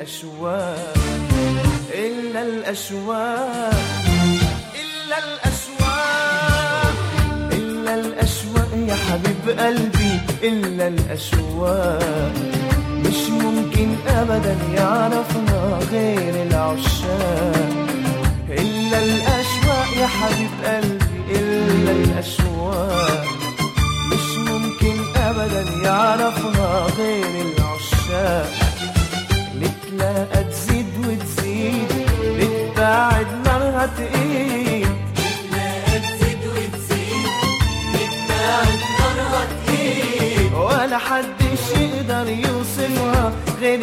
الأشواق، إلا الأشواق، إلا الأشواق، إلا الأشواق يا حبيب قلبي، إلا الأشواق مش ممكن أبدا يعرفنا غير العشاق، إلا الأشواق يا حبيب قلبي، إلا الأشواق مش ممكن أبدا يعرفنا غير العشاق، نتلاقى تزيد وتزيد، نتباعد نارها تقيل، نتلاقى تزيد وتزيد، نتباعد نارها تقيل، ولا حدش يقدر يوصفها غير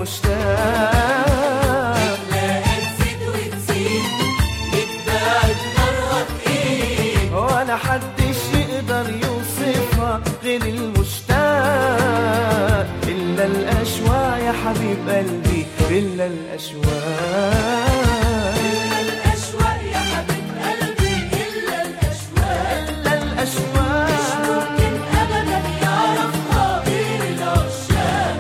المشتاق، نتلاقى تزيد وتزيد، نتباعد نارها تقيل، ولا حدش يقدر يوصفها غير المشتاق، إلا الأشواق يا حبيب قلبي، إلا الأشواق، إلا الأشواق يا حبيب قلبي، إلا الأشواق، إلا الأشواق مش ممكن أبدا يعرفها غير العشاق.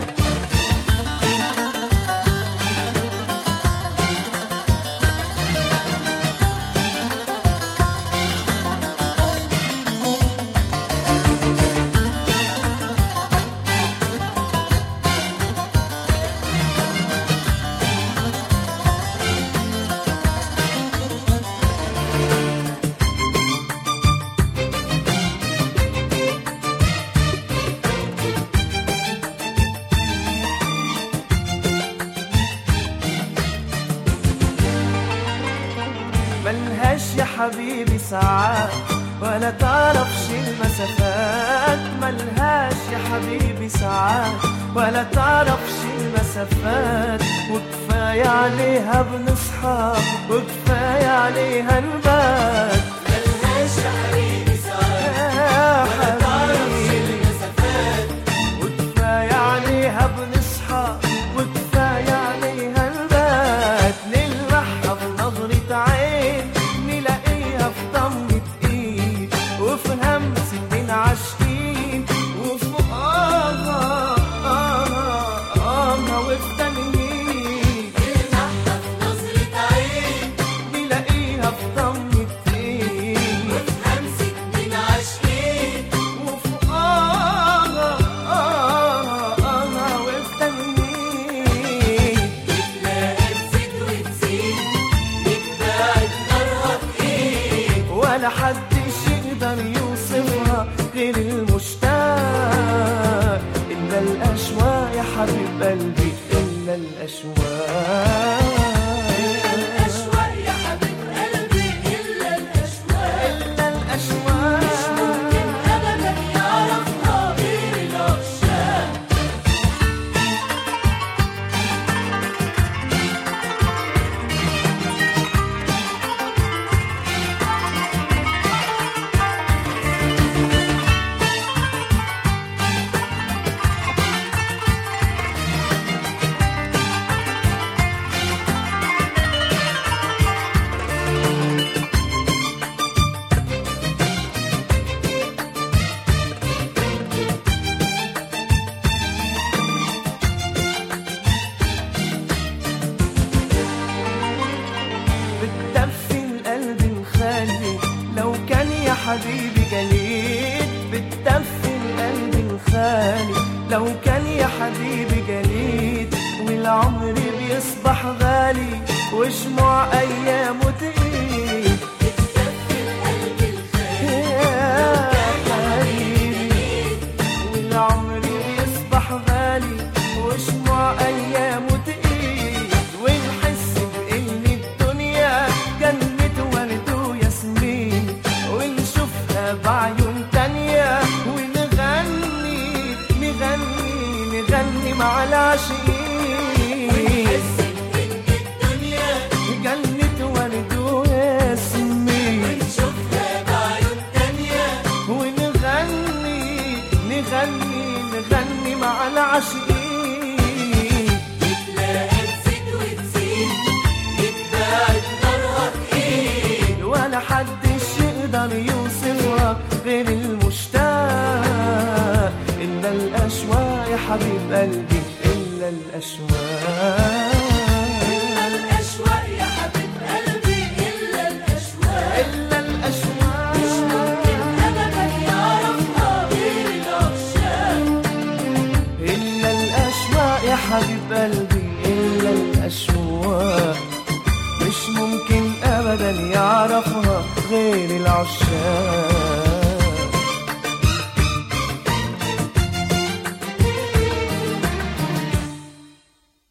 ملهاش يا حبيبي ساعات ولا تعرفش المسافات، ملهاش يا حبيبي ساعات ولا تعرفش المسافات، وكفاية عليها بنصحى وكفاية عليها نبات، ملهاش يا حبيبي ساعات يا ولا تعرفش حبيبي المسافات، وكفاية عليها بنصحى وكفاية عليها نبات، نلمحها بنظرة عين، نلاقيها في ضمة ايد، وفي همس من عاشقين، وفي وفي تنهيد، نلمحها في نظرة عين، نلاقيها في ضمة ايد، وفي همسة من عاشقين، وفي وفي تنهيد، نتلاقى تزيد وتزيد، نتباعد نارها تقيل، ولا حدش يقدر يوصفها غير المشتاق، إلا الأشواق يا حبيب قلبي، إلا الأشواق، إلا الأشواق يا حبيب قلبي، إلا الأشواق، إلا الأشواق مش ممكن أبدا يعرفها غير العشاق. بتدفي القلب الخالي لو كان يا حبيبي جليد، بتدفي القلب الخالي لو كان يا حبيبي جليد، والعمر بيصبح غالي وشموع أيامه تقيل، بتدفي القلب الخالي يا حبيبي والعمر بيصبح غالي وشموع أيامه تقيل، ونحس بإن الدنيا جنة ورد وياسمين، ونشوفها بعيون تانية، ونغني نغني مع العاشقين، ونحس إن الدنيا جنة ورد وياسمين، ونشوفها بعيون تانية، نغني مع العاشقين، نتلاقى تزيد وتزيد، نتباعد نارها تقيل، ولا حدش يقدر يوصفها غير المشتاق، إلا الأشواق يا حبيب قلبي، إلا الأشواق. العشاق.